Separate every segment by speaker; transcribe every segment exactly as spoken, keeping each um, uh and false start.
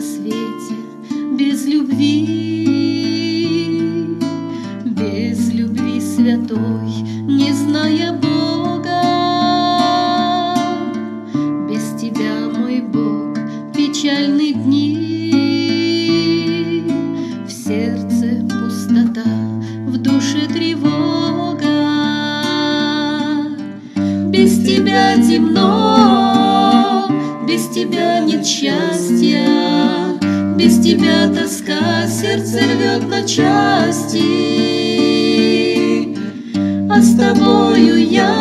Speaker 1: свете без любви, без любви святой, не зная Бога. Без тебя, мой Бог, печальны дни, в сердце пустота, в душе тревога. Без тебя темно, без тебя нет счастья, без тебя тоска сердце рвет на части. А с тобою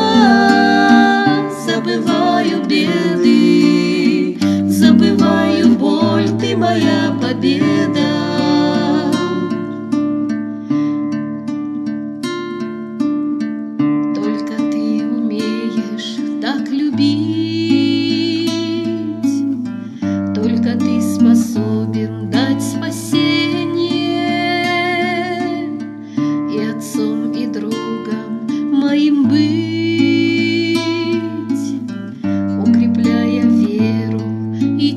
Speaker 1: я забываю беды, забываю боль, ты моя победа. Только ты умеешь так любить, только ты способен дать спасение и отцом, и другом моим быть, укрепляя веру и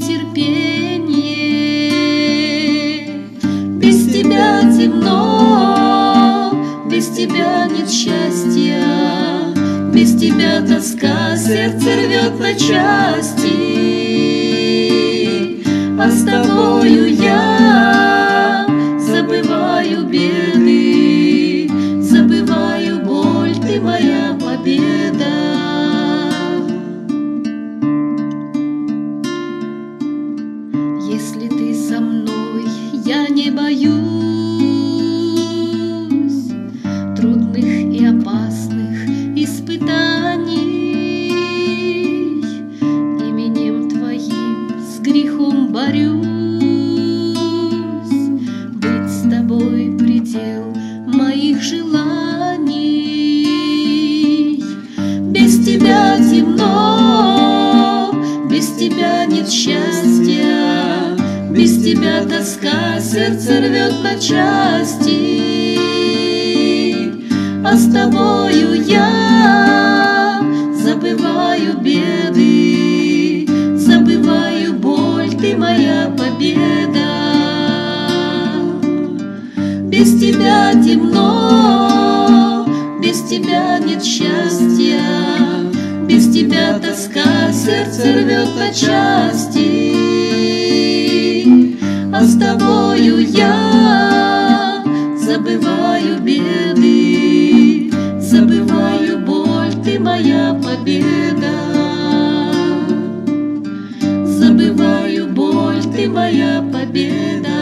Speaker 1: терпение. Без тебя темно, без тебя нет счастья, без тебя тоска сердце рвет на части. А с тобою я забываю беды, забываю боль, ты моя победа. Если ты со мной, я не боюсь трудных и опасных испытаний. Именем твоим с грехом борюсь, быть с тобой предел моих желаний. Без тебя темно, без тебя нет счастья, без тебя тоска сердце рвет на части. А с тобою я забываю беды, забываю боль, ты моя победа. Без тебя темно, без тебя нет счастья, без тебя тоска сердце рвет на части. А с тобою я забываю беды, забываю боль, ты моя победа. Забываю боль, ты моя победа.